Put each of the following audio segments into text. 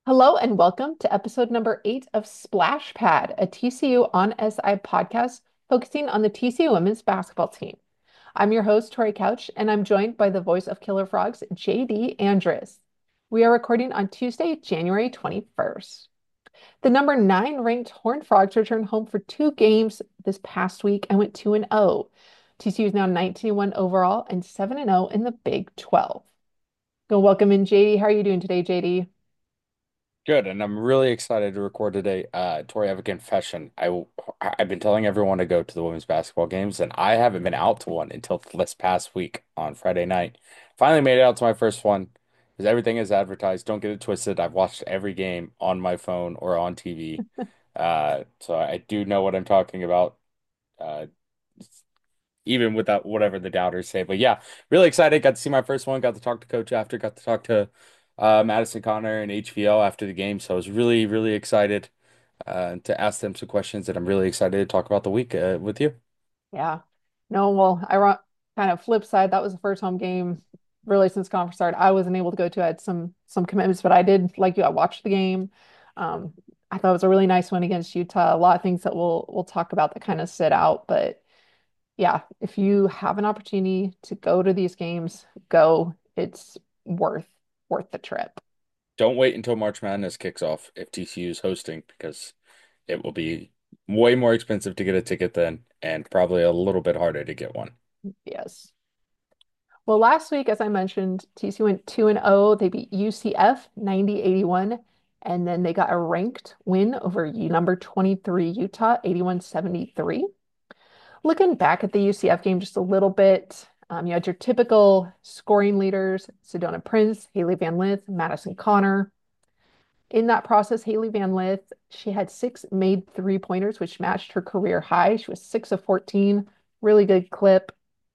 Hello and welcome to episode number 8 of Splash Pad, a TCU on SI podcast focusing on the TCU women's basketball team. I'm your host, Tori Couch, and I'm joined by the voice of Killer Frogs, JD Andrus. We are recording on Tuesday, January 21st. The number 9 ranked Horned Frogs returned home for two games this past week and went 2-0. TCU is now 19-1 overall and 7-0 in the Big 12. Go welcome in JD. How are you doing today, JD? Good, and I'm really excited to record today. Tori, I have a confession. I've been telling everyone to go to the women's basketball games, and I haven't been out to one until this past week on Friday night. Finally made it out to my first one, because everything is advertised. Don't get it twisted. I've watched every game on my phone or on TV, so I do know what I'm talking about. Uh, even without whatever the doubters say. But yeah, really excited. Got to see my first one. Got to talk to coach after. Got to talk to Madison Connor and HVL after the game. So I was really, really excited to ask them some questions. And I'm really excited to talk about the week with you. Yeah. No, well, kind of flip side, that was the first home game really since conference started. I wasn't able to go to. I had some commitments, but I did like you. I watched the game. Um, I thought it was a really nice one against Utah. A lot of things that we'll talk about that kind of sit out, but yeah, if you have an opportunity to go to these games, go. It's worth the trip. Don't wait until March Madness kicks off if TCU is hosting because it will be way more expensive to get a ticket then and probably a little bit harder to get one. Yes. Well, last week, as I mentioned, TCU went 2-0. They beat UCF 90-81, and then they got a ranked win over number 23 Utah 81-73. Looking back at the UCF game just a little bit, you had your typical scoring leaders, Sedona Prince, Haley Van Lith, Madison Connor. In that process, Haley Van Lith, she had six made three-pointers, which matched her career high. She was 6 of 14, really good clip.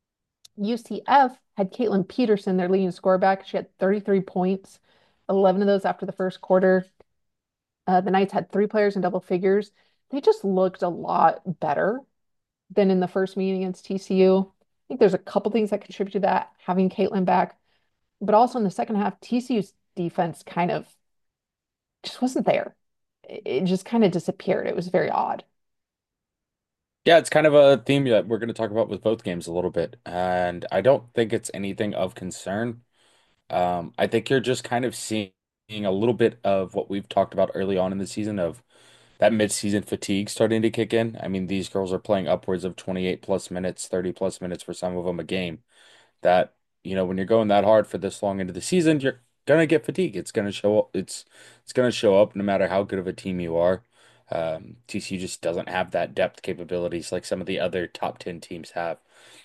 UCF had Caitlin Peterson, their leading scorer back. She had 33 points, 11 of those after the first quarter. The Knights had three players in double figures. They just looked a lot better than in the first meeting against TCU. I think there's a couple things that contribute to that, having Caitlin back, but also in the second half, TCU's defense kind of just wasn't there. It just kind of disappeared. It was very odd. Yeah, it's kind of a theme that we're going to talk about with both games a little bit. And I don't think it's anything of concern. I think you're just kind of seeing a little bit of what we've talked about early on in the season of that mid-season fatigue starting to kick in. I mean, these girls are playing upwards of 28 plus minutes, 30 plus minutes for some of them a game. That, when you're going that hard for this long into the season, you're gonna get fatigue. It's gonna show up. It's gonna show up no matter how good of a team you are. TCU just doesn't have that depth capabilities like some of the other top 10 teams have.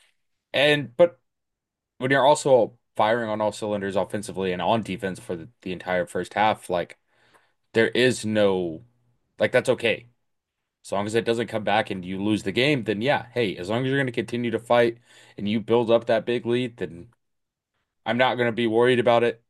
But when you're also firing on all cylinders offensively and on defense for the entire first half, like there is no that's okay. As long as it doesn't come back and you lose the game, then yeah, hey, as long as you're going to continue to fight and you build up that big lead, then I'm not going to be worried about it.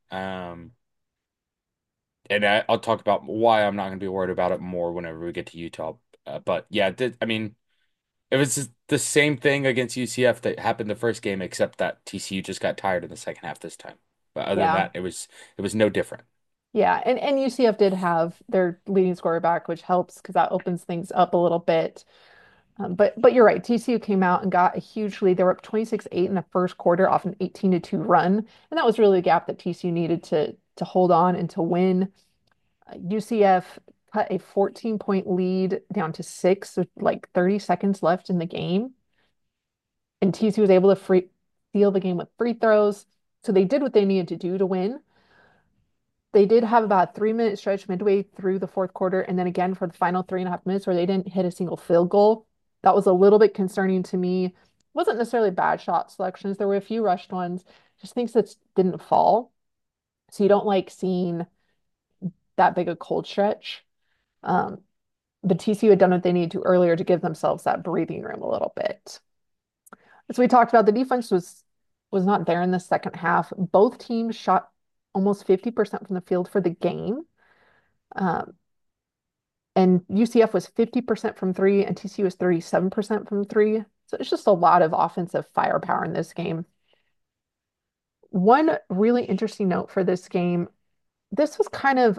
And I'll talk about why I'm not going to be worried about it more whenever we get to Utah. But yeah, I mean, it was the same thing against UCF that happened the first game, except that TCU just got tired in the second half this time. But other than Yeah. that, it was no different. Yeah, and UCF did have their leading scorer back, which helps because that opens things up a little bit. But you're right. TCU came out and got a huge lead. They were up 26-8 in the first quarter off an 18-2 run, and that was really the gap that TCU needed to hold on and to win. UCF cut a 14-point lead down to six with like 30 seconds left in the game, and TCU was able to seal the game with free throws. So they did what they needed to do to win. They did have about a 3 minute stretch midway through the fourth quarter, and then again for the final 3.5 minutes where they didn't hit a single field goal. That was a little bit concerning to me. It wasn't necessarily bad shot selections. There were a few rushed ones, just things that didn't fall. So you don't like seeing that big a cold stretch. Um, but TCU had done what they needed to earlier to give themselves that breathing room a little bit. As we talked about, the defense was not there in the second half. Both teams shot almost 50% from the field for the game. Um, And UCF was 50% from three, and TCU was 37% from three. So it's just a lot of offensive firepower in this game. One really interesting note for this game, this was kind of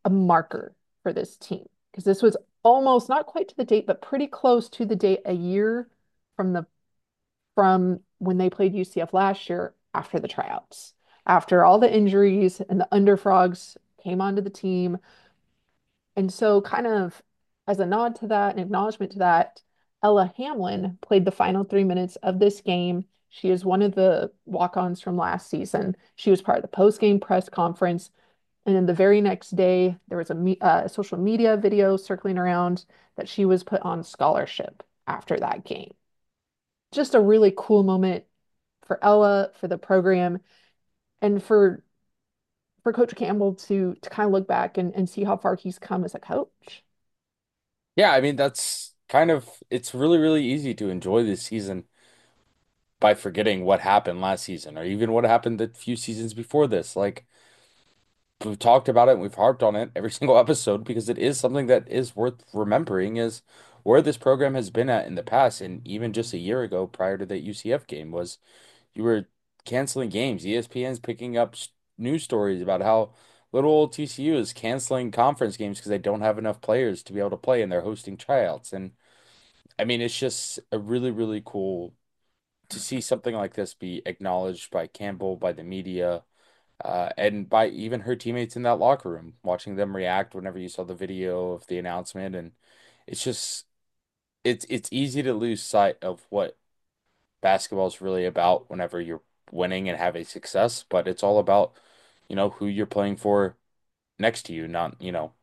a marker for this team because this was almost not quite to the date, but pretty close to the date a year from the from when they played UCF last year after the tryouts. After all the injuries and the Underfrogs came onto the team. And so, kind of as a nod to that and acknowledgement to that, Ella Hamlin played the final 3 minutes of this game. She is one of the walk-ons from last season. She was part of the post-game press conference. And then the very next day, there was a social media video circling around that she was put on scholarship after that game. Just a really cool moment for Ella, for the program, and for Coach Campbell to kind of look back and see how far he's come as a coach. Yeah, I mean that's kind of it's really, really easy to enjoy this season by forgetting what happened last season or even what happened the few seasons before this. Like we've talked about it and we've harped on it every single episode because it is something that is worth remembering is where this program has been at in the past. And even just a year ago, prior to the UCF game, was you were canceling games. ESPN's picking up news stories about how little old TCU is canceling conference games because they don't have enough players to be able to play and they're hosting tryouts. And I mean, it's just a really, really cool to see something like this be acknowledged by Campbell, by the media, and by even her teammates in that locker room, watching them react whenever you saw the video of the announcement. And it's just it's easy to lose sight of what basketball is really about whenever you're winning and having success, but it's all about, who you're playing for next to you, not,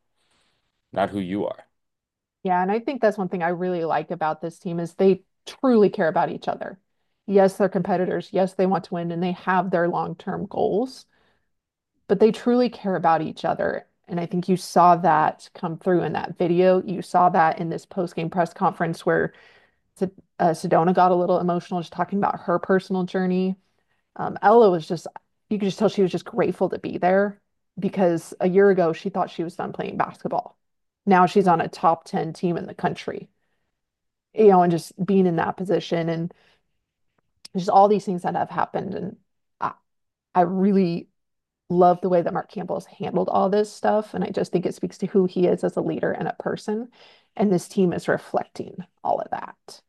not who you are. Yeah, and I think that's one thing I really like about this team is they truly care about each other. Yes, they're competitors. Yes, they want to win and they have their long-term goals, but they truly care about each other. And I think you saw that come through in that video. You saw that in this post-game press conference where Sedona got a little emotional just talking about her personal journey. Ella was just, you could just tell she was just grateful to be there because a year ago she thought she was done playing basketball. Now she's on a top 10 team in the country, and just being in that position and just all these things that have happened. And I, I really love the way that Mark Campbell has handled all this stuff. And I just think it speaks to who he is as a leader and a person. And this team is reflecting all of that.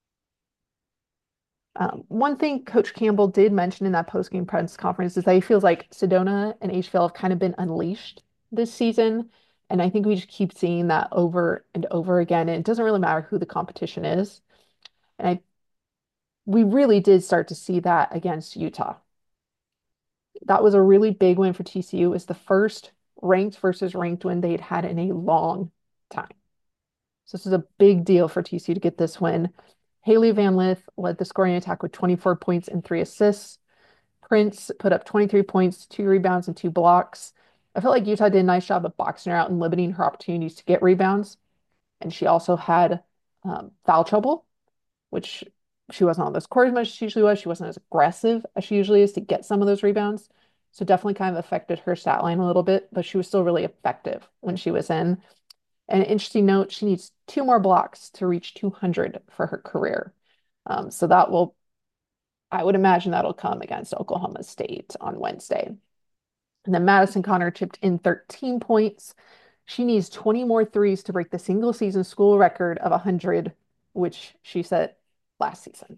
One thing Coach Campbell did mention in that post-game press conference is that he feels like Sedona and H. have kind of been unleashed this season. And I think we just keep seeing that over and over again. And it doesn't really matter who the competition is. And we really did start to see that against Utah. That was a really big win for TCU. It was the first ranked versus ranked win they'd had in a long time. So this is a big deal for TCU to get this win. Haley Van Lith led the scoring attack with 24 points and 3 assists. Prince put up 23 points, 2 rebounds, and 2 blocks. I felt like Utah did a nice job of boxing her out and limiting her opportunities to get rebounds. And she also had foul trouble, which she wasn't on those court as much as she usually was. She wasn't as aggressive as she usually is to get some of those rebounds. So definitely kind of affected her stat line a little bit, but she was still really effective when she was in. And an interesting note, she needs 2 more blocks to reach 200 for her career. So that will, I would imagine that'll come against Oklahoma State on Wednesday. And then Madison Connor chipped in 13 points. She needs 20 more threes to break the single season school record of 100, which she set last season.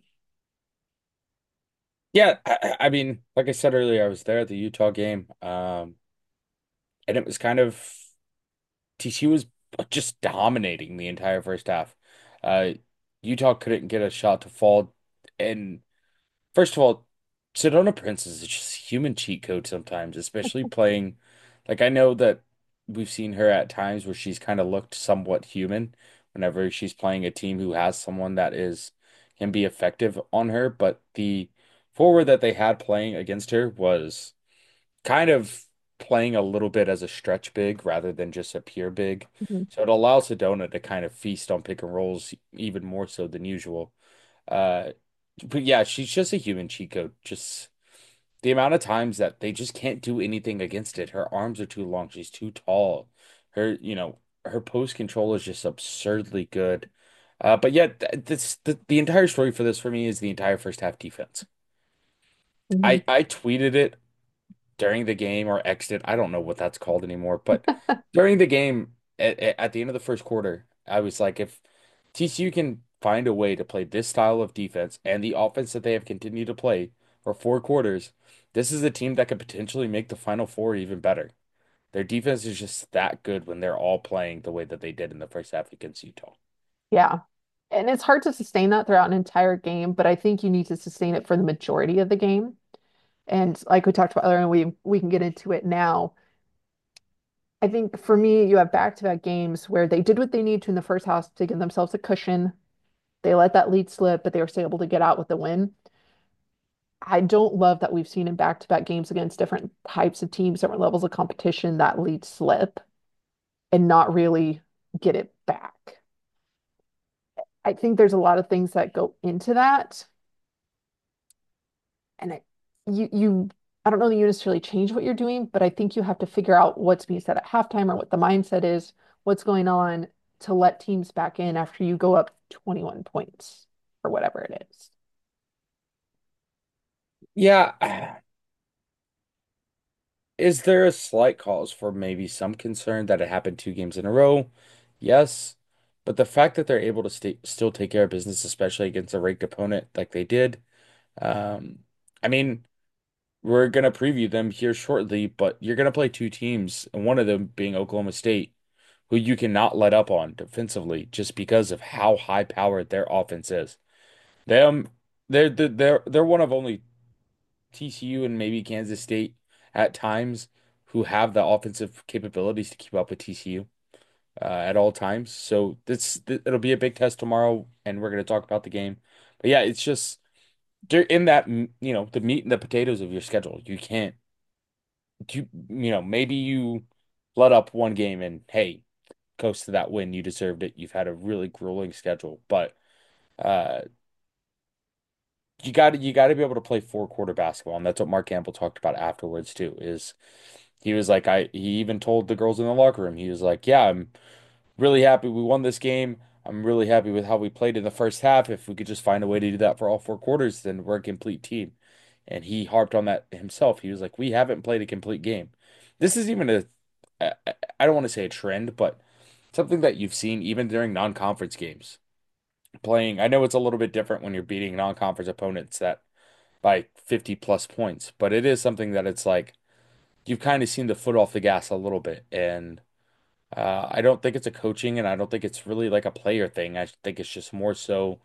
Yeah, I mean, like I said earlier, I was there at the Utah game, and it was kind of TCU was just dominating the entire first half. Uh, Utah couldn't get a shot to fall, and first of all, Sedona Prince is just a human cheat code sometimes, especially playing. Like I know that we've seen her at times where she's kind of looked somewhat human whenever she's playing a team who has someone that is can be effective on her, but the forward that they had playing against her was kind of playing a little bit as a stretch big rather than just a pure big. Mhm. So it allows Sedona to kind of feast on pick and rolls even more so than usual. Uh, but yeah, she's just a human cheat code. Just the amount of times that they just can't do anything against it. Her arms are too long. She's too tall. Her post control is just absurdly good. But yet, the entire story for this for me is the entire first half defense. Mhm. I tweeted it during the game or exited. I don't know what that's called anymore, but during the game at the end of the first quarter, I was like, if TCU can find a way to play this style of defense and the offense that they have continued to play for 4 quarters, this is a team that could potentially make the Final Four even better. Their defense is just that good when they're all playing the way that they did in the first half against Utah. Yeah. And it's hard to sustain that throughout an entire game, but I think you need to sustain it for the majority of the game. And like we talked about earlier, and we can get into it now. I think for me, you have back-to-back games where they did what they need to in the first half to give themselves a cushion. They let that lead slip, but they were still able to get out with the win. I don't love that we've seen in back-to-back games against different types of teams, different levels of competition, that lead slip and not really get it back. I think there's a lot of things that go into that. And you I don't know that you necessarily change what you're doing, but I think you have to figure out what's being said at halftime or what the mindset is, what's going on to let teams back in after you go up 21 points or whatever it is. Yeah. Is there a slight cause for maybe some concern that it happened 2 games in a row? Yes. But the fact that they're able to still take care of business, especially against a ranked opponent like they did, um, I mean, we're gonna preview them here shortly, but you're gonna play 2 teams, and one of them being Oklahoma State, who you cannot let up on defensively just because of how high powered their offense is. Them, they're one of only TCU and maybe Kansas State at times who have the offensive capabilities to keep up with TCU at all times. So it'll be a big test tomorrow, and we're going to talk about the game. But yeah, it's just you're in that the meat and the potatoes of your schedule. You can't maybe you let up one game and hey, coast to that win. You deserved it. You've had a really grueling schedule, but uh you got to be able to play 4 quarter basketball, and that's what Mark Campbell talked about afterwards too. Is he was like he even told the girls in the locker room, he was like, "Yeah, I'm really happy we won this game. I'm really happy with how we played in the first half. If we could just find a way to do that for all 4 quarters, then we're a complete team." And he harped on that himself. He was like, "We haven't played a complete game." This is even I don't want to say a trend, but something that you've seen even during non-conference games. Playing, I know it's a little bit different when you're beating non-conference opponents that by 50 plus points, but it is something that it's like you've kind of seen the foot off the gas a little bit. And I don't think it's a coaching and I don't think it's really like a player thing. I think it's just more so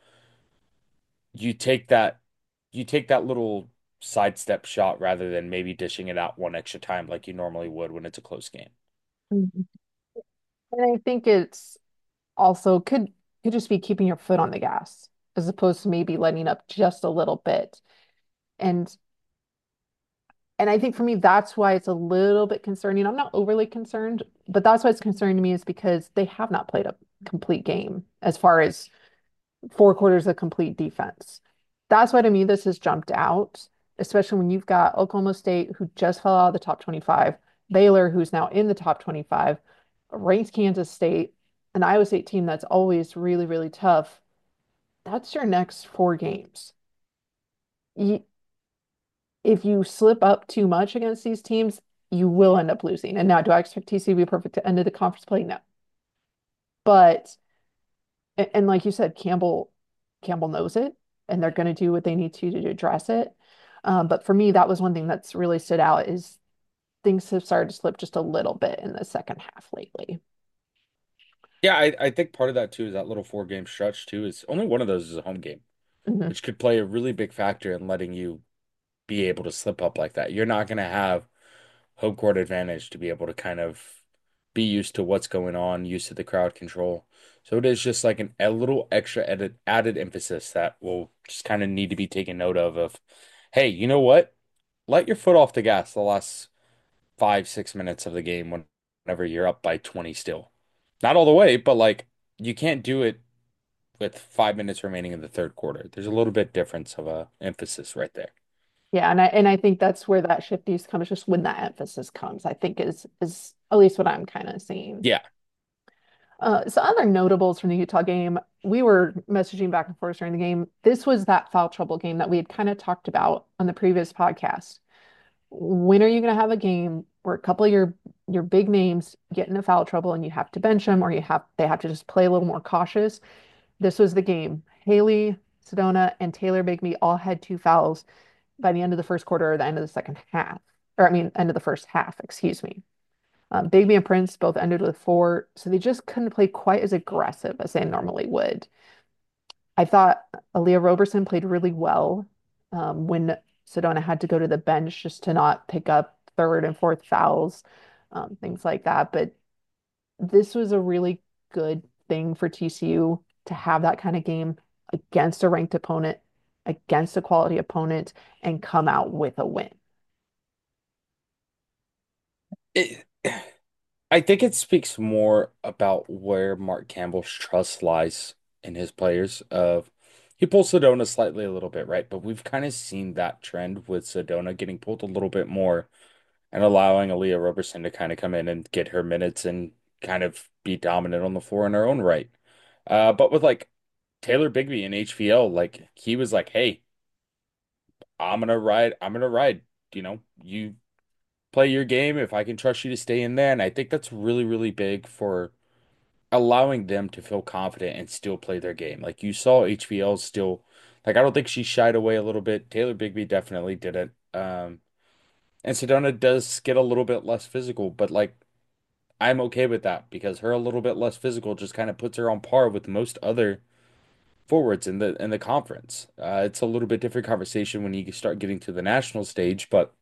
you take that you take that little sidestep shot rather than maybe dishing it out one extra time like you normally would when it's a close game. Mhm. And I think it's also could just be keeping your foot on the gas as opposed to maybe letting up just a little bit. And I think for me, that's why it's a little bit concerning. I'm not overly concerned, but that's why it's concerning to me is because they have not played a complete game as far as 4 quarters of complete defense. That's why to me this has jumped out, especially when you've got Oklahoma State who just fell out of the top 25, Baylor who's now in the top 25, ranked Kansas State, an Iowa State team that's always really, really tough. That's your next 4 games. You, if you slip up too much against these teams, you will end up losing. And now, do I expect TCU to be perfect to end of the conference play? No. But and like you said, Campbell knows it, and they're going to do what they need to address it. But for me, that was one thing that's really stood out is things have started to slip just a little bit in the second half lately. Yeah, I think part of that too is that little 4 game stretch too is only one of those is a home game, Mhm. which could play a really big factor in letting you be able to slip up like that. You're not going to have home court advantage to be able to kind of be used to what's going on, used to the crowd control. So it is just like a little extra added emphasis that will just kind of need to be taken note of, hey, you know what? Let your foot off the gas the last 5, 6 minutes of the game whenever you're up by 20 still. Not all the way, but like you can't do it with 5 minutes remaining in the third quarter. There's a little bit difference of a emphasis right there. Yeah, and I think that's where that shift needs to come, is just when that emphasis comes, I think is at least what I'm kind of seeing. Yeah. So other notables from the Utah game, we were messaging back and forth during the game. This was that foul trouble game that we had kind of talked about on the previous podcast. when are you going to have a game where a couple of your big names get into foul trouble and you have to bench them or they have to just play a little more cautious? This was the game. Haley, Sedona, and Taylor Bigby all had two fouls by the end of the first quarter or the end of the second half. Or I mean, end of the first half, excuse me. Bigby and Prince both ended with four, so they just couldn't play quite as aggressive as they normally would. I thought Aaliyah Roberson played really well when Sedona had to go to the bench just to not pick up third and fourth fouls, things like that. But this was a really good thing for TCU to have that kind of game against a ranked opponent, against a quality opponent, and come out with a win. It, I think it speaks more about where Mark Campbell's trust lies in his players. Of he pulls Sedona slightly a little bit, right? But we've kind of seen that trend with Sedona getting pulled a little bit more and allowing Aaliyah Roberson to kind of come in and get her minutes and kind of be dominant on the floor in her own right. But with like Taylor Bigby in HVL, like he was like, "Hey, I'm gonna ride. You play your game if I can trust you to stay in there." And I think that's really, really big for allowing them to feel confident and still play their game. Like you saw HVL still, like I don't think she shied away a little bit. Taylor Bigby definitely didn't. And Sedona does get a little bit less physical, but like I'm okay with that because her a little bit less physical just kind of puts her on par with most other forwards in the conference. It's a little bit different conversation when you start getting to the national stage, but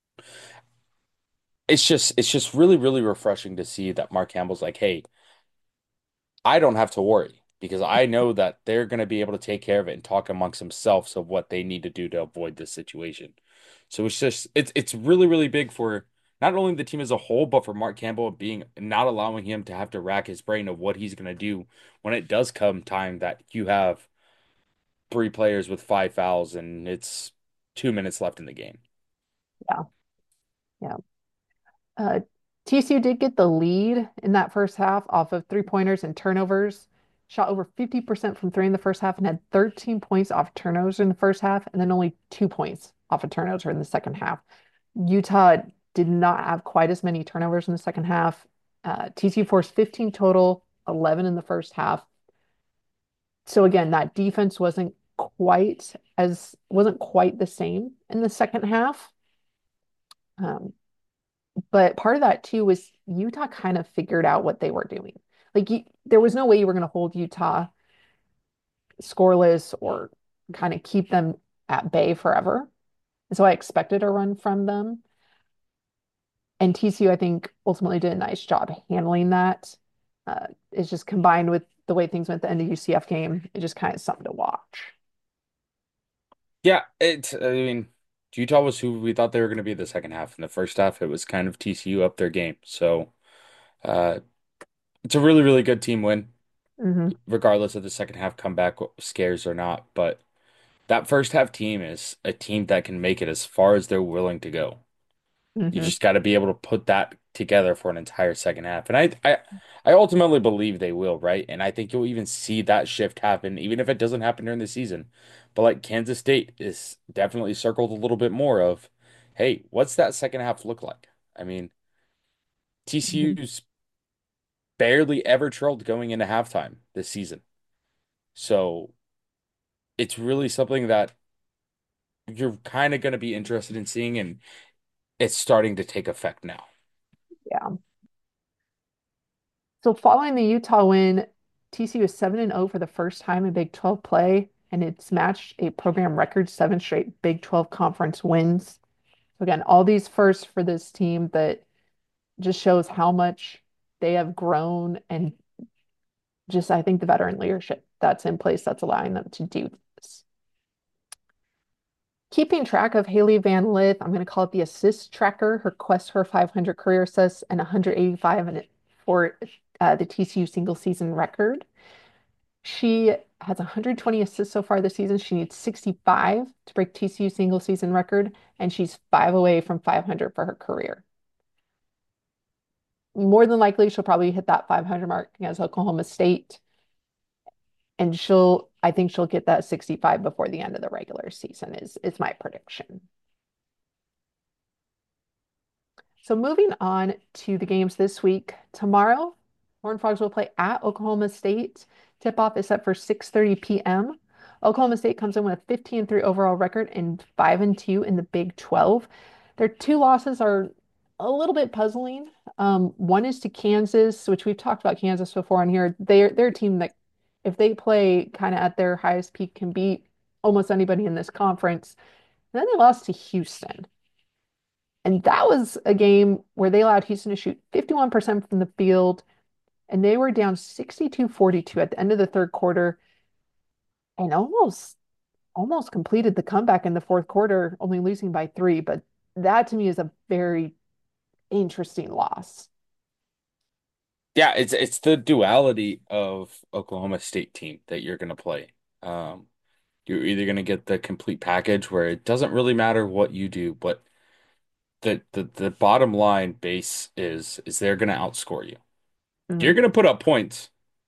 it's just really, really refreshing to see that Mark Campbell's like, hey, I don't have to worry because I know that they're going to be able to take care of it and talk amongst themselves of what they need to do to avoid this situation. So it's really, really big for not only the team as a whole, but for Mark Campbell being not allowing him to have to rack his brain of what he's going to do when it does come time that you have three players with five fouls and it's 2 minutes left in the game. Yeah, yeah. Uh, TCU did get the lead in that first half off of three-pointers and turnovers. Shot over 50% from three in the first half and had 13 points off turnovers in the first half, and then only 2 points off a turnover in the second half. Utah did not have quite as many turnovers in the second half. TCU forced 15 total, 11 in the first half. So again, that defense wasn't quite the same in the second half. Um, But part of that too was Utah kind of figured out what they were doing. There was no way you were going to hold Utah scoreless or kind of keep them at bay forever. And so I expected a run from them. And TCU, I think, ultimately did a nice job handling that. It's just combined with the way things went at the end of UCF game, it just kind of something to watch. Yeah, I mean, Utah was who we thought they were going to be the second half. In the first half, it was kind of TCU up their game. So, uh, it's a really, really good team win, Hmm. regardless of the second half comeback scares or not. But that first half team is a team that can make it as far as they're willing to go. You Hmm. just got to be able to put that together for an entire second half. And I ultimately believe they will, right? And I think you'll even see that shift happen, even if it doesn't happen during the season. But like Kansas State is definitely circled a little bit more of, hey, what's that second half look like? I mean, Hmm. TCU's barely ever trailed going into halftime this season. So it's really something that you're kind of going to be interested in seeing, and it's starting to take effect now. Yeah. So following the Utah win, TCU is 7-0 for the first time in Big 12 play, and it's matched a program record seven straight Big 12 conference wins. So again, all these firsts for this team that just shows how much they have grown and just I think the veteran leadership that's in place that's allowing them to do this. Keeping track of Haley Van Lith, I'm going to call it the assist tracker, her quest for 500 career assists and 185 in it for the TCU single season record. She has 120 assists so far this season. She needs 65 to break TCU single season record, and she's five away from 500 for her career. More than likely, she'll probably hit that 500 mark against Oklahoma State, and I think she'll get that 65 before the end of the regular season is my prediction. So moving on to the games this week. Tomorrow, Horned Frogs will play at Oklahoma State. Tip-off is set for 6:30 p.m. Oklahoma State comes in with a 15-3 overall record and 5-2 in the Big 12. Their two losses are a little bit puzzling. One is to Kansas, which we've talked about Kansas before on here. They're a team that, if they play kind of at their highest peak, can beat almost anybody in this conference. And then they lost to Houston. And that was a game where they allowed Houston to shoot 51% from the field, and they were down 62-42 at the end of the third quarter and almost completed the comeback in the fourth quarter, only losing by three. But that to me is a very interesting loss. Yeah, it's the duality of Oklahoma State team that you're gonna play. Um, you're either gonna get the complete package where it doesn't really matter what you do, but the bottom line base is they're gonna outscore you. You're Mhm, gonna put up points.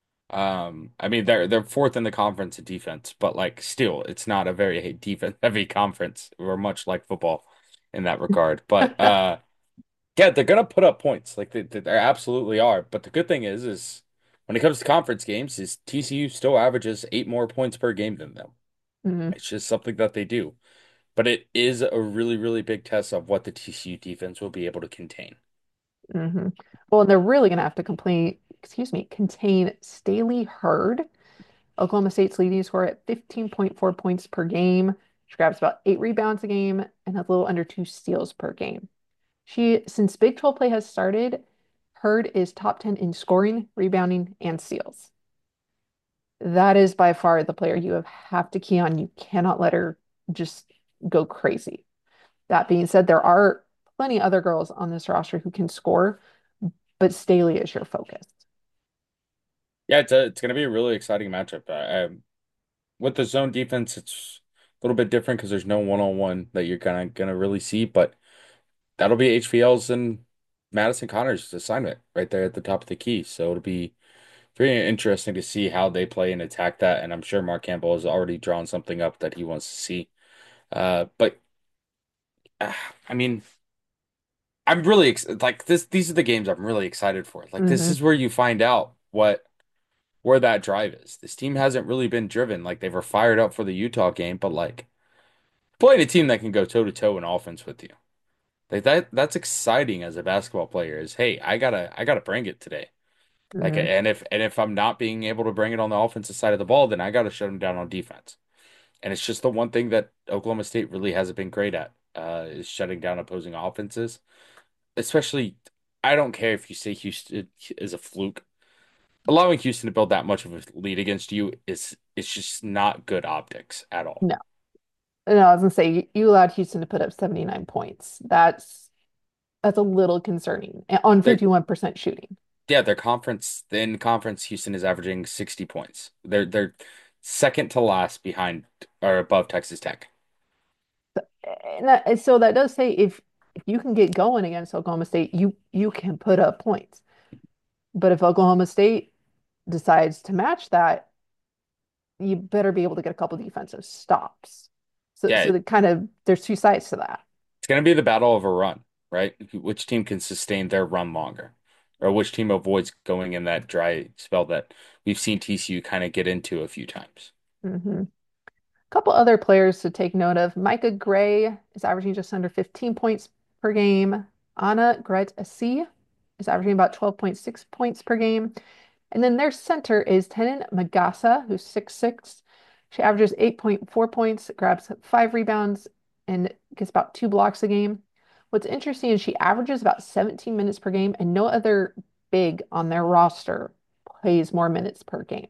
I mean they're fourth in the conference in defense, but like still, it's not a very defense heavy conference. We're much like football in that regard. But yeah, they're gonna put up points. Like they absolutely are. But the good thing is when it comes to conference games, is TCU still averages 8 more points per game than them. mhm, It's just something that they do. But it is a really, really big test of what the TCU defense will be able to contain. mhm. Well, and they're really going to have to contain Staley Hurd, Oklahoma State's leading scorer at 15.4 points per game. She grabs about 8 rebounds a game and has a little under 2 steals per game. Since Big 12 play has started, Hurd is top 10 in scoring, rebounding, and steals. That is by far the player you have to key on. You cannot let her just go crazy. That being said, there are plenty other girls on this roster who can score, but Staley is your focus. Yeah, it's gonna be a really exciting matchup. With the zone defense, it's a little bit different because there's no one-on-one that you're gonna really see, but that'll be HVL's and Madison Connor's assignment right there at the top of the key. So it'll be very interesting to see how they play and attack that. And I'm sure Mark Campbell has already drawn something up that he wants to see. But uh, I mean, I'm really ex like this. These are the games I'm really excited for. Like this Hmm. is where you find out where that drive is. This team hasn't really been driven. Like they were fired up for the Utah game, but like playing a team that can go toe to toe in offense with you. Like that's exciting as a basketball player is, hey, I gotta bring it today. Like Hmm. and if I'm not being able to bring it on the offensive side of the ball, then I gotta shut them down on defense. And it's just the one thing that Oklahoma State really hasn't been great at, is shutting down opposing offenses. Especially, I don't care if you say Houston is a fluke. Allowing Houston to build that much of a lead against you is it's just not good optics at all. No, no, I was gonna say you allowed Houston to put up 79 points. That's a little concerning on They're 51% shooting. Yeah, their conference in conference Houston is averaging 60 points. They're second to last behind or above Texas Tech. So that does say if you can get going against Oklahoma State, you can put up points. But if Oklahoma State decides to match that, you better be able to get a couple defensive stops. So Yeah, the kind of there's two sides to that. it's going to be the battle of a run, right? Which team can sustain their run longer, or which team avoids going in that dry spell that we've seen TCU kind of get into a few times. Hmm. Couple other players to take note of. Micah Gray is averaging just under 15 points per game. Anna Gret Asi is averaging about 12.6 points per game. And then their center is Tenon Magassa, who's 6'6". She averages 8.4 points, grabs 5 rebounds, and gets about 2 blocks a game. What's interesting is she averages about 17 minutes per game, and no other big on their roster plays more minutes per game.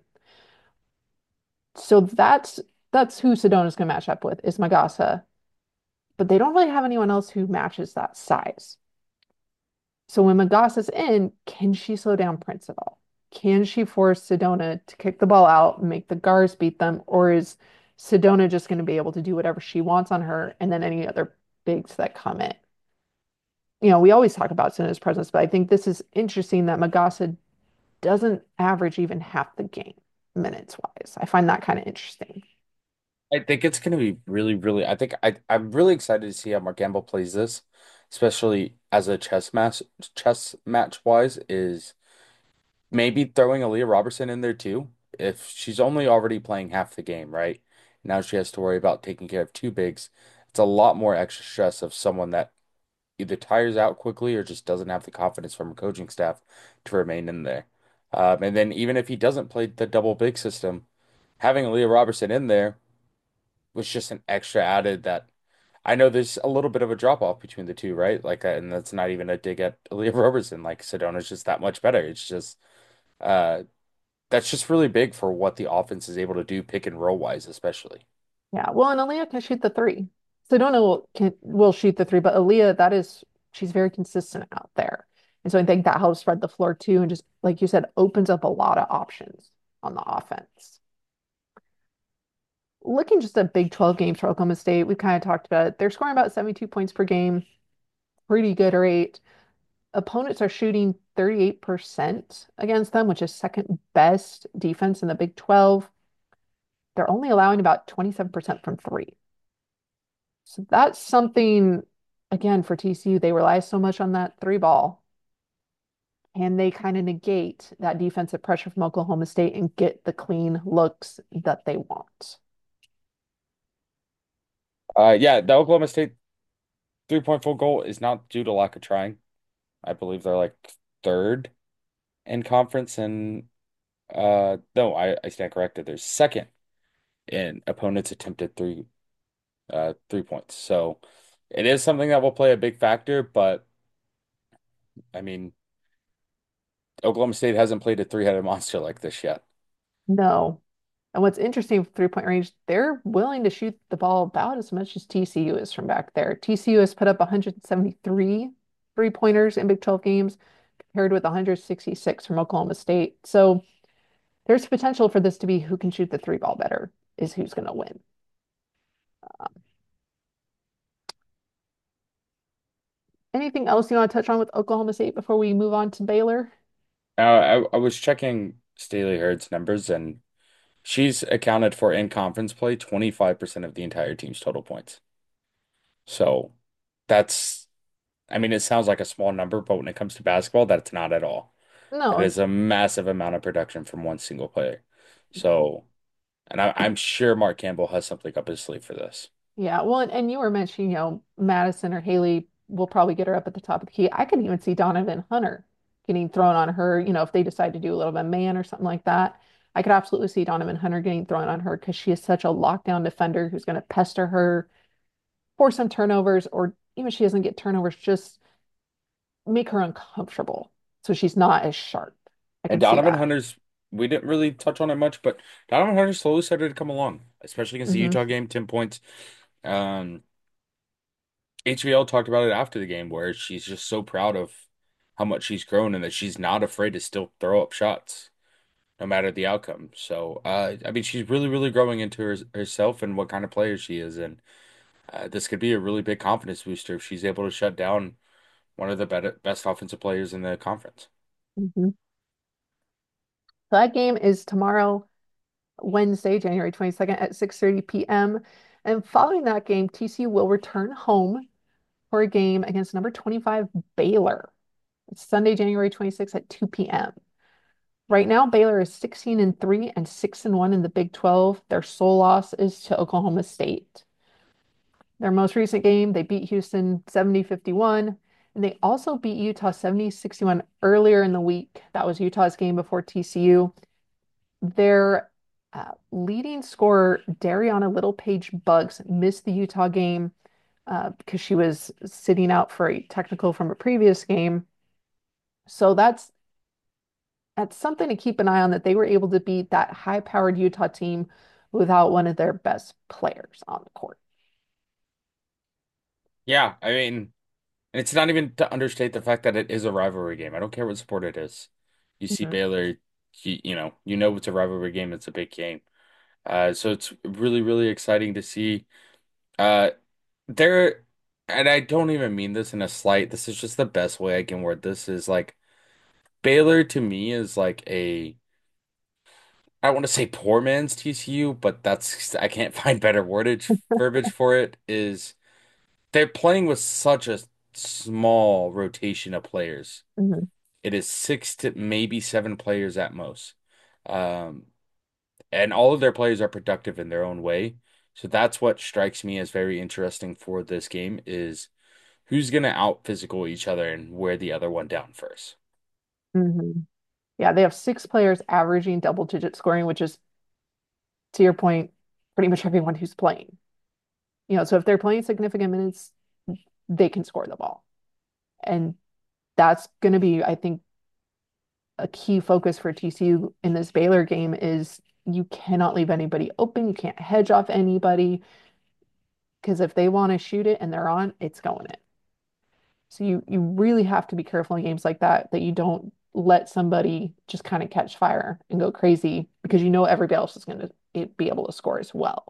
So that's who Sedona's going to match up with is Magassa, but they don't really have anyone else who matches that size. So when Magassa's in, can she slow down Prince at all? Can she force Sedona to kick the ball out and make the guards beat them? Or is Sedona just going to be able to do whatever she wants on her and then any other bigs that come in? We always talk about Sedona's presence, but I think this is interesting that Magassa doesn't average even half the game minutes wise. I find that kind of interesting. I think it's going to be really, really. I'm really excited to see how Mark Campbell plays this, especially as a chess match wise, is maybe throwing Aaliyah Robertson in there too. If she's only already playing half the game, right? Now she has to worry about taking care of two bigs. It's a lot more extra stress of someone that either tires out quickly or just doesn't have the confidence from a coaching staff to remain in there. And then even if he doesn't play the double big system, having Aaliyah Robertson in there was just an extra added that I know there's a little bit of a drop off between the two, right? Like, and that's not even a dig at Aaliyah Robertson. Like, Sedona's just that much better. It's just, uh, that's just really big for what the offense is able to do, pick and roll wise, especially. Yeah, well, and Aaliyah can shoot the three. Sedona will shoot the three, but Aaliyah, she's very consistent out there. And so I think that helps spread the floor too, and just like you said, opens up a lot of options on the offense. Looking just at Big 12 games for Oklahoma State, we kind of talked about it. They're scoring about 72 points per game, pretty good rate. Opponents are shooting 38% against them, which is second best defense in the Big 12. They're only allowing about 27% from three. So that's something, again, for TCU, they rely so much on that three ball, and they kind of negate that defensive pressure from Oklahoma State and get the clean looks that they want. Yeah, the Oklahoma State 3-point field goal is not due to lack of trying. I believe they're like third in conference, and no, I stand corrected. They're second in opponents attempted 3 points. So it is something that will play a big factor, but I mean, Oklahoma State hasn't played a three-headed monster like this yet. No. And what's interesting with three-point range, they're willing to shoot the ball about as much as TCU is from back there. TCU has put up 173 three-pointers in Big 12 games compared with 166 from Oklahoma State. So there's potential for this to be who can shoot the three ball better is who's going to win. Um, Anything else you want to touch on with Oklahoma State before we move on to Baylor? Now, I was checking Staley Hurd's numbers, and she's accounted for in conference play 25% of the entire team's total points. So that's, I mean, it sounds like a small number, but when it comes to basketball, that's not at all. No, That is it's a massive amount of production from one single player. So, and I'm sure Mark Campbell has something up his sleeve for this. yeah. Well, and you were mentioning, Madison or Haley will probably get her up at the top of the key. I can even see Donovan Hunter getting thrown on her, if they decide to do a little bit of man or something like that. I could absolutely see Donovan Hunter getting thrown on her because she is such a lockdown defender who's going to pester her, force some turnovers, or even if she doesn't get turnovers, just make her uncomfortable. So she's not as sharp. I And can see Donovan that. Hunter's, we didn't really touch on it much, but Donovan Hunter slowly started to come along, especially against the Hmm. Utah game, 10 points. Um, HBL talked about it after the game where she's just so proud of how much she's grown and that she's not afraid to still throw up shots no matter the outcome. So, I mean, she's really, really growing into herself and what kind of player she is. And this could be a really big confidence booster if she's able to shut down one of the best offensive players in the conference. Hmm. So that game is tomorrow, Wednesday, January 22nd at 6:30 p.m. And following that game, TCU will return home for a game against number 25 Baylor. It's Sunday, January 26th at 2 p.m. Right now, Baylor is 16-3 and 6-1 in the Big 12. Their sole loss is to Oklahoma State. Their most recent game, they beat Houston 70-51, and they also beat Utah 70-61 earlier in the week. That was Utah's game before TCU. Their leading scorer, Dariana Littlepage Buggs, missed the Utah game because she was sitting out for a technical from a previous game. So that's something to keep an eye on that they were able to beat that high-powered Utah team without one of their best players on the court. Yeah, I mean, and it's not even to understate the fact that it is a rivalry game. I don't care what sport it is. You see Mhm. Baylor, you know it's a rivalry game. It's a big game. So it's really, really exciting to see. Uh, there, and I don't even mean this in a slight. This is just the best way I can word this. Is like Baylor to me is like I don't want to say poor man's TCU, but I can't find better wordage verbiage for it. Is they're playing with such a small rotation of players. Mhm. It is six to maybe seven players at most. Um, and all of their players are productive in their own way. So that's what strikes me as very interesting for this game is who's going to out physical each other and wear the other one down first. Mhm. Yeah, they have six players averaging double-digit scoring, which is, to your point, pretty much everyone who's playing. So if they're playing significant minutes, they can score the ball. And that's going to be, I think, a key focus for TCU in this Baylor game is you cannot leave anybody open. You can't hedge off anybody because if they want to shoot it and they're on, it's going in. So you really have to be careful in games like that that you don't let somebody just kind of catch fire and go crazy because you know everybody else is going to be able to score as well.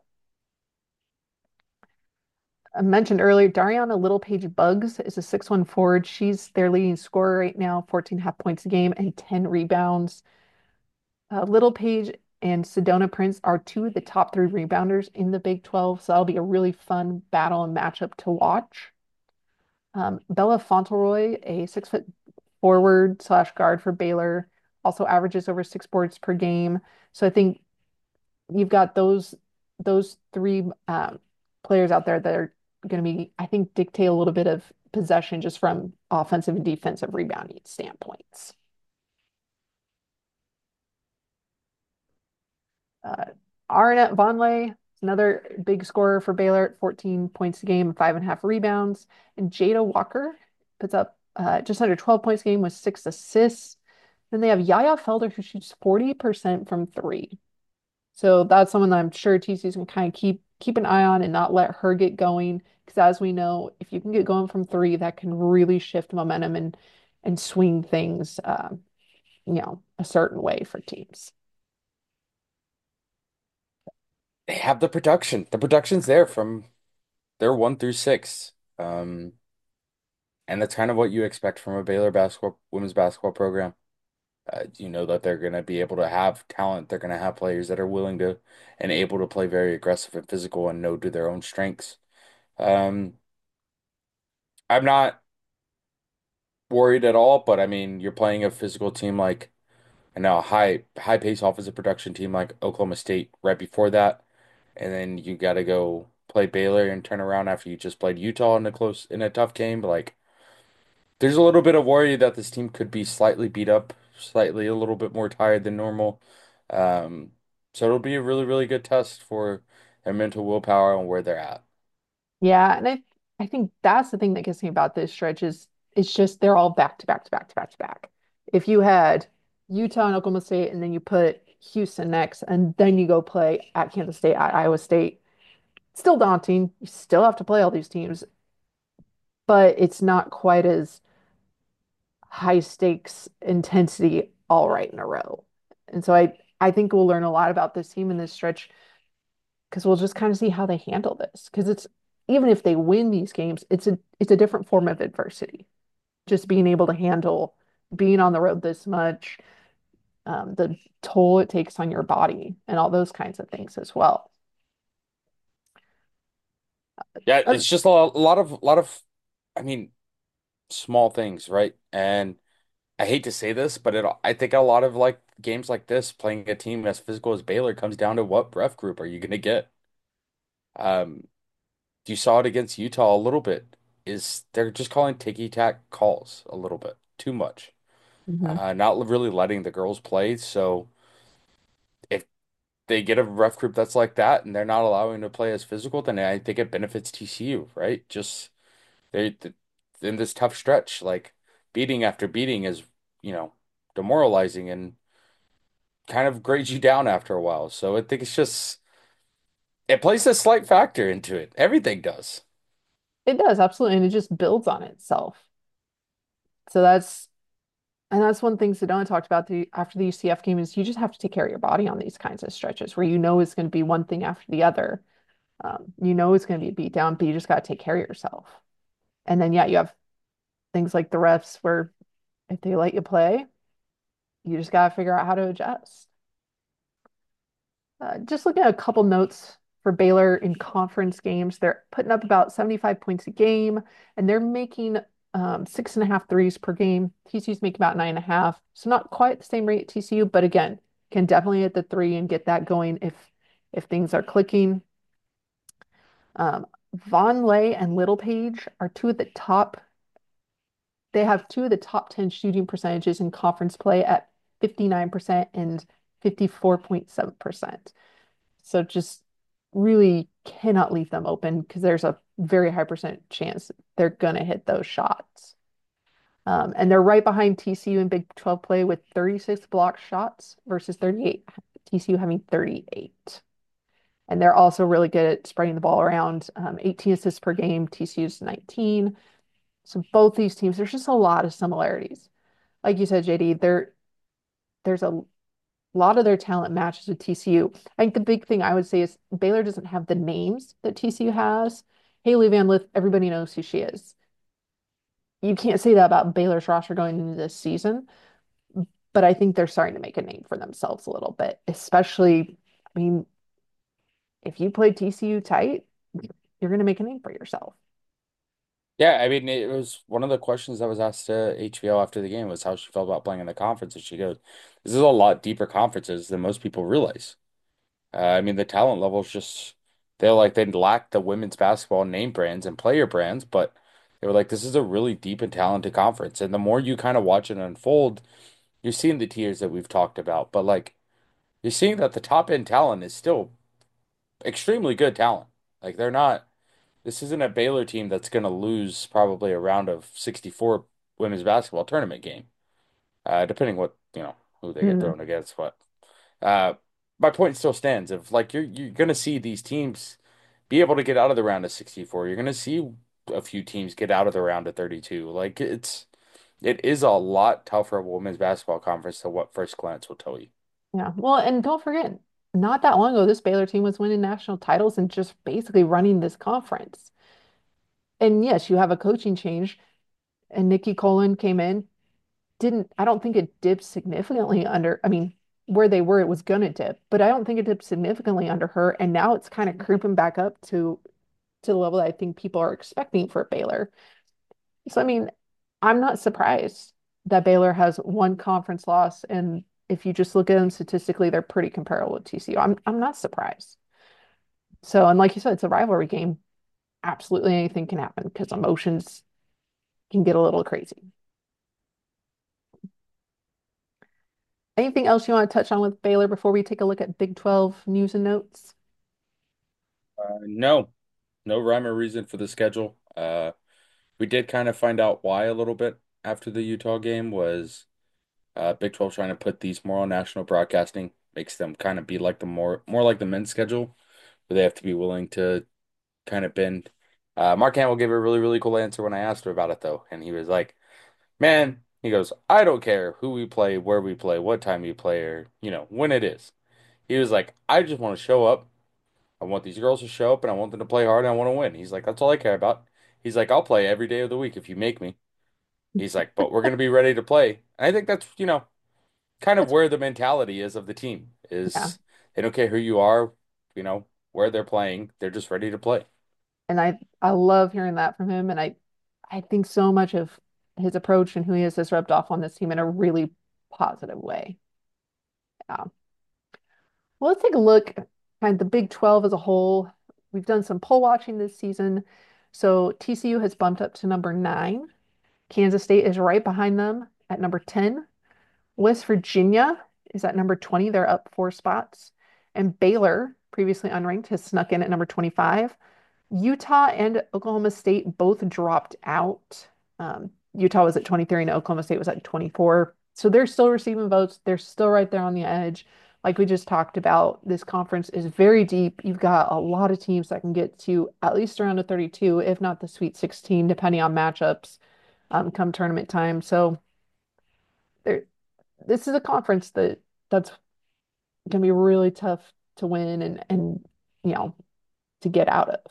I mentioned earlier, Dariana Littlepage Buggs is a 6'1" forward. She's their leading scorer right now, 14 and a half points a game and 10 rebounds. Littlepage and Sedona Prince are two of the top three rebounders in the Big 12, so that'll be a really fun battle and matchup to watch. Bella Fauntleroy, a 6 foot forward slash guard for Baylor, also averages over 6 boards per game. So I think you've got those three players out there that are going to be, I think, dictate a little bit of possession just from offensive and defensive rebounding standpoints. Uh, Arnett Vonleh is another big scorer for Baylor at 14 points a game and 5.5 rebounds. And Jada Walker puts up just under 12 points a game with 6 assists. Then they have Yaya Felder, who shoots 40% from three. So that's someone that I'm sure TC's can kind of keep an eye on and not let her get going. Because as we know, if you can get going from three, that can really shift momentum and swing things, a certain way for teams. They have the production. The production's there from their 1 through 6. Um, and that's kind of what you expect from a Baylor basketball women's basketball program. You know that they're going to be able to have talent. They're going to have players that are willing to and able to play very aggressive and physical and know to their own strengths. Um, I'm not worried at all, but I mean, you're playing a physical team like I know a high pace offensive production team like Oklahoma State right before that, and then you got to go play Baylor and turn around after you just played Utah in a tough game. Like there's a little bit of worry that this team could be slightly beat up, slightly a little bit more tired than normal. Um, so it'll be a really, really good test for their mental willpower and where they're at. Yeah, and I think that's the thing that gets me about this stretch is it's just they're all back to back to back to back to back. If you had Utah and Oklahoma State and then you put Houston next and then you go play at Kansas State, at Iowa State, it's still daunting. You still have to play all these teams, but it's not quite as high stakes intensity all right in a row. And so I think we'll learn a lot about this team in this stretch because we'll just kind of see how they handle this. Because it's even if they win these games, it's a different form of adversity. Just being able to handle being on the road this much, the toll it takes on your body, and all those kinds of things as well. Yeah, Uh, it's just a lot of, I mean, small things, right? And I hate to say this, but I think a lot of like games like this, playing a team as physical as Baylor comes down to what ref group are you going to get? Um, you saw it against Utah a little bit. Is they're just calling ticky-tack calls a little bit too much, mhm. not really letting the girls play. So if they get a ref group that's like that and they're not allowing them to play as physical, then I think it benefits TCU, right? Just they in this tough stretch, like beating after beating is, you know, demoralizing and kind of grades you down after a while. So I think it's just it plays a slight factor into it. Everything does. It does absolutely, and it just builds on itself. So that's one thing Sedona talked about after the UCF game is you just have to take care of your body on these kinds of stretches where you know it's going to be one thing after the other. You know it's going to be a beat down, but you just got to take care of yourself. And then yeah, you have things like the refs where if they let you play, you just got to figure out how to adjust. Just looking at a couple notes for Baylor in conference games, they're putting up about 75 points a game, and they're making 6.5 threes per game. TCU's make about 9.5. So not quite the same rate at TCU, but again, can definitely hit the three and get that going if things are clicking. Um, Vonleh and Littlepage are two of the top. They have two of the top 10 shooting percentages in conference play at 59% and 54.7%. So just really cannot leave them open because there's a very high percent chance they're going to hit those shots. And they're right behind TCU in Big 12 play with 36 blocked shots versus 38, TCU having 38. And they're also really good at spreading the ball around, 18 assists per game, TCU's 19. So both these teams, there's just a lot of similarities. Like you said, JD, there's a lot of their talent matches with TCU. I think the big thing I would say is Baylor doesn't have the names that TCU has. Haley Van Lith, everybody knows who she is. You can't say that about Baylor's roster going into this season, but I think they're starting to make a name for themselves a little bit, especially, I mean, if you play TCU tight, you're going to make a name for yourself. Yeah, I mean, it was one of the questions that was asked to HBO after the game was how she felt about playing in the conference, and she goes, "This is a lot deeper conferences than most people realize." I mean, the talent levels just they're like they lack the women's basketball name brands and player brands, but they were like, "This is a really deep and talented conference." And the more you kind of watch it unfold, you're seeing the tiers that we've talked about, but like you're seeing that the top end talent is still extremely good talent. Like they're not. This isn't a Baylor team that's going to lose probably a round of 64 women's basketball tournament game, depending what, who they get Mm, thrown against. But uh, my point still stands. If like you're going to see these teams be able to get out of the round of 64, you're going to see a few teams get out of the round of 32. Like it is a lot tougher of a women's basketball conference than what first glance will tell you. yeah. Well, and don't forget, not that long ago, this Baylor team was winning national titles and just basically running this conference. And yes, you have a coaching change, and Nikki Colon came in. Didn't I don't think it dipped significantly under, I mean, where they were, it was gonna dip, but I don't think it dipped significantly under her. And now it's kind of creeping back up to the level that I think people are expecting for Baylor. So I mean, I'm not surprised that Baylor has one conference loss, and if you just look at them statistically, they're pretty comparable with TCU. I'm not surprised. So, and like you said, it's a rivalry game. Absolutely anything can happen because emotions can get a little crazy. Anything else you want to touch on with Baylor before we take a look at Big 12 news and notes? No, no rhyme or reason for the schedule. We did kind of find out why a little bit after the Utah game was Big 12 trying to put these more on national broadcasting, makes them kind of be like the more like the men's schedule, where they have to be willing to kind of bend. Mark Hamill gave a really, really cool answer when I asked him about it though, and he was like, "Man," he goes, "I don't care who we play, where we play, what time we play, or when it is." He was like, "I just want to show up. I want these girls to show up, and I want them to play hard, and I want to win." He's like, "That's all I care about." He's like, "I'll play every day of the week if you make me." He's like, "But we're gonna be ready to play." And I think that's, kind of That's where the mentality is of the team yeah. is they don't care who you are, where they're playing. They're just ready to play. And I love hearing that from him. And I think so much of his approach and who he is has rubbed off on this team in a really positive way. Yeah. Well, let's take a look at kind of the Big 12 as a whole. We've done some poll watching this season. So TCU has bumped up to number 9. Kansas State is right behind them at number 10. West Virginia is at number 20. They're up 4 spots. And Baylor, previously unranked, has snuck in at number 25. Utah and Oklahoma State both dropped out. Utah was at 23 and Oklahoma State was at 24. So they're still receiving votes. They're still right there on the edge. Like we just talked about, this conference is very deep. You've got a lot of teams that can get to at least around a 32, if not the Sweet 16, depending on matchups, come tournament time. So there, this is a conference that's going to be really tough to win and you know to get out of.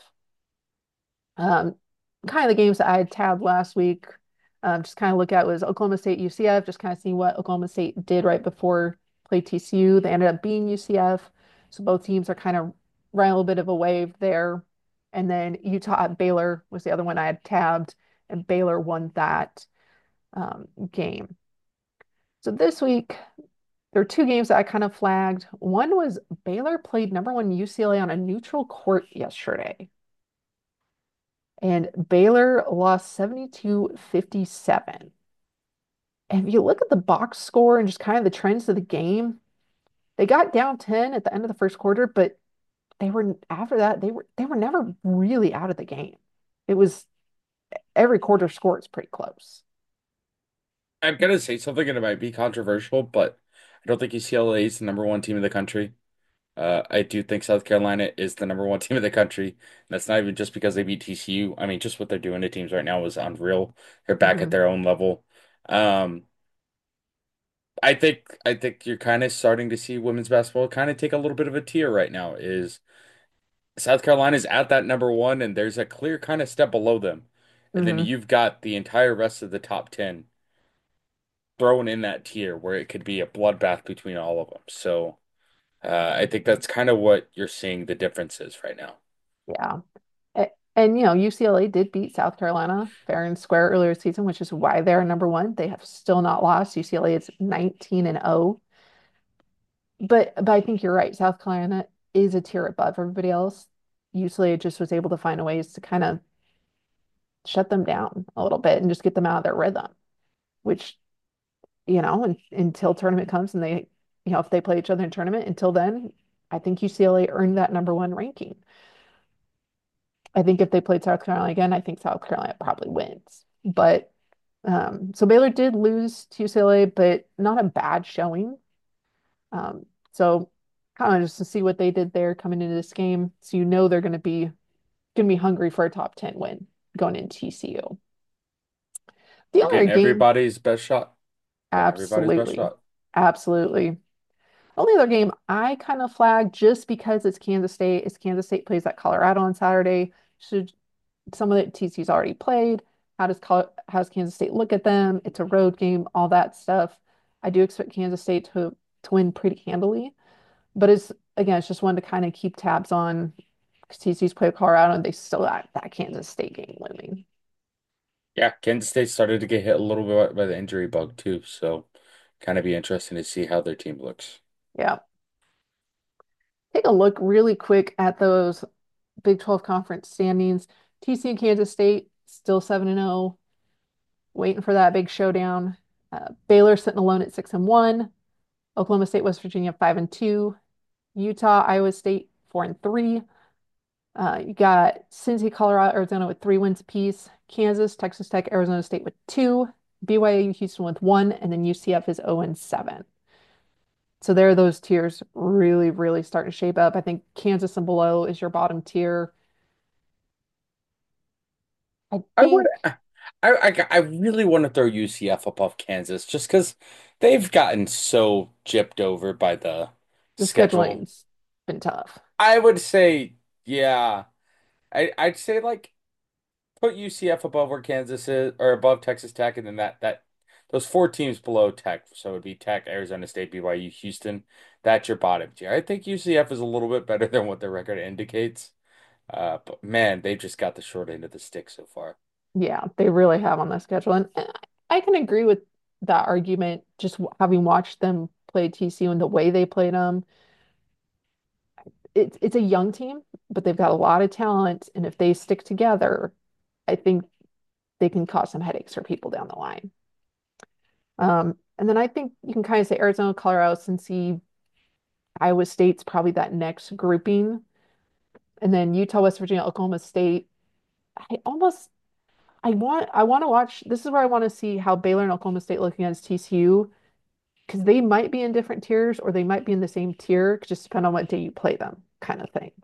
Um, Kind of the games that I had tabbed last week, just kind of look at was Oklahoma State UCF, just kind of see what Oklahoma State did right before play TCU. They ended up being UCF, so both teams are kind of riding a little bit of a wave there. And then Utah at Baylor was the other one I had tabbed. and Baylor won that game. So this week, there are two games that I kind of flagged. One was Baylor played number one UCLA on a neutral court yesterday, and Baylor lost 72-57. And if you look at the box score and just kind of the trends of the game, they got down 10 at the end of the first quarter, but they were after that, they were never really out of the game. It was every quarter score is pretty close. I'm gonna say something and it might be controversial, but I don't think UCLA is the number one team in the country. I do think South Carolina is the number one team in the country. And that's not even just because they beat TCU. I mean, just what they're doing to teams right now is unreal. They're back at Mhm. their own level. Um, I think you're kind of starting to see women's basketball kind of take a little bit of a tier right now. Is South Carolina's at that number one, and there's a clear kind of step below them. And then Hmm. you've got the entire rest of the top 10 thrown in that tier where it could be a bloodbath between all of them. So I think that's kind of what you're seeing the difference is right now. Yeah. And UCLA did beat South Carolina fair and square earlier this season, which is why they're number one. They have still not lost. UCLA is 19-0. But I think you're right. South Carolina is a tier above everybody else. UCLA just was able to find ways to kind of shut them down a little bit and just get them out of their rhythm, which, until tournament comes and if they play each other in tournament, until then, I think UCLA earned that number one ranking. I think if they played South Carolina again, I think South Carolina probably wins. But so Baylor did lose to UCLA, but not a bad showing. So kind of just to see what they did there coming into this game, so they're going to be hungry for a top 10 win going into TCU. The They're only other getting game, everybody's best shot. Getting everybody's best absolutely, shot. absolutely. Only other game I kind of flagged just because it's Kansas State is Kansas State plays at Colorado on Saturday. Should some of the TCU's already played? How does Kansas State look at them? It's a road game, all that stuff. I do expect Kansas State to win pretty handily, but it's just one to kind of keep tabs on because TCU's played Colorado and they still got that Kansas State game looming. Yeah, Kansas State started to get hit a little bit by the injury bug too, so kind of be interesting to see how their team looks. Yeah. Take a look really quick at those Big 12 conference standings. TCU Kansas State still 7-0, waiting for that big showdown. Baylor sitting alone at 6-1. Oklahoma State, West Virginia 5-2. Utah, Iowa State 4-3. You got Cincy, Colorado, Arizona with 3 wins apiece. Kansas, Texas Tech, Arizona State with 2. BYU, Houston with 1, and then UCF is 0-7. So there are those tiers really, really starting to shape up. I think Kansas and below is your bottom tier. I I would, think I really want to throw UCF above Kansas just because they've gotten so gypped over by the the schedule. scheduling's been tough. I would say, yeah, I'd say like put UCF above where Kansas is or above Texas Tech, and then that those four teams below Tech. So it would be Tech, Arizona State, BYU, Houston. That's your bottom tier. I think UCF is a little bit better than what their record indicates. But man, they've just got the short end of the stick so far. Yeah, they really have on the schedule. And I can agree with that argument, just having watched them play TCU and the way they played them. It's a young team, but they've got a lot of talent. And if they stick together, I think they can cause some headaches for people down the line. And then I think you can kind of say Arizona, Colorado, Cincy, Iowa State's probably that next grouping. And then Utah, West Virginia, Oklahoma State. I almost I want to watch. This is where I want to see how Baylor and Oklahoma State look against TCU because they might be in different tiers or they might be in the same tier, just depend on what day you play them, kind of thing.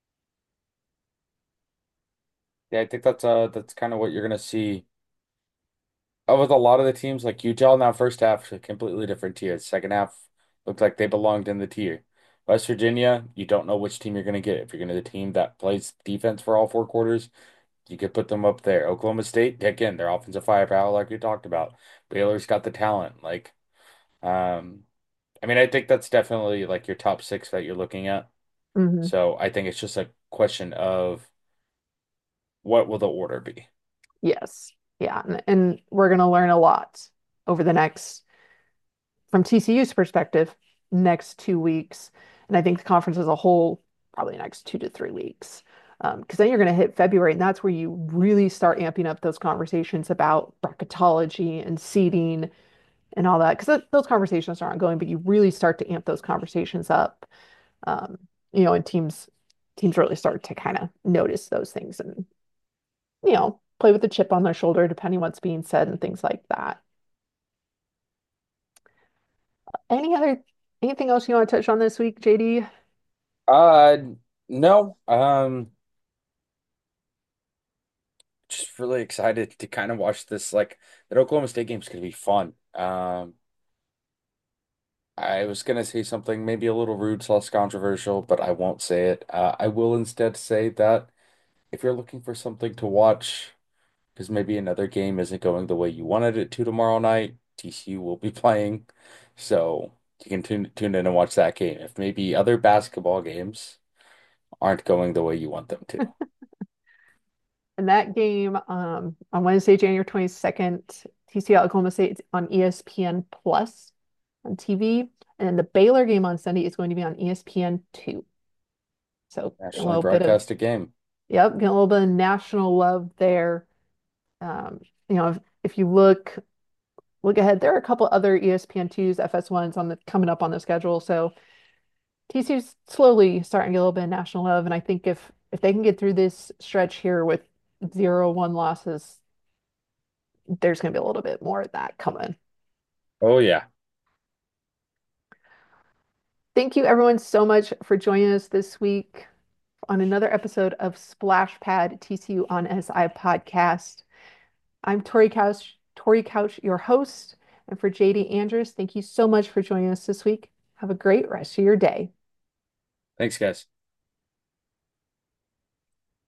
Yeah, I think that's kind of what you're gonna see. With a lot of the teams like Utah now, first half a completely different tier. Second half looked like they belonged in the tier. West Virginia, you don't know which team you're gonna get. If you're gonna get a team that plays defense for all four quarters, you could put them up there. Oklahoma State, again, their offensive firepower, like we talked about. Baylor's got the talent. Um, I mean, I think that's definitely like your top six that you're looking at. Hmm. So I think it's just a question of what will the order be. Yes. Yeah, and we're going to learn a lot over the next, from TCU's perspective, next 2 weeks. And I think the conference as a whole, probably the next 2 to 3 weeks. Because then you're going to hit February, and that's where you really start amping up those conversations about bracketology and seeding and all that. Because those conversations are ongoing, but you really start to amp those conversations up. Um, and teams really start to kind of notice those things and play with the chip on their shoulder, depending what's being said and things like that. Any other anything else you want to touch on this week, JD? Uh, no. Just really excited to kind of watch this. Like, the Oklahoma State game's gonna be fun. I was gonna say something maybe a little rude slash controversial, but I won't say it. I will instead say that if you're looking for something to watch, because maybe another game isn't going the way you wanted it to tomorrow night, TCU will be playing, so you can tune in and watch that game. If maybe other basketball games aren't going the way you want them to. And that game on Wednesday, January 22nd, TCU Oklahoma State on ESPN Plus on TV. And then the Baylor game on Sunday is going to be on ESPN2. So a Nationally little bit of, broadcast a game. yep, getting a little bit of national love there. Um, if you look ahead, there are a couple other ESPN2s, FS1s on the coming up on the schedule. So TCU's slowly starting to get a little bit of national love, and I think if they can get through this stretch here with 0-1 losses, there's going to be a little bit more of that coming. Oh yeah. Thank you, everyone, so much for joining us this week on another episode of Splash Pad TCU on SI podcast. I'm Tori Couch, your host, and for JD Andrews, thank you so much for joining us this week. Have a great rest of your day. Thanks, guys.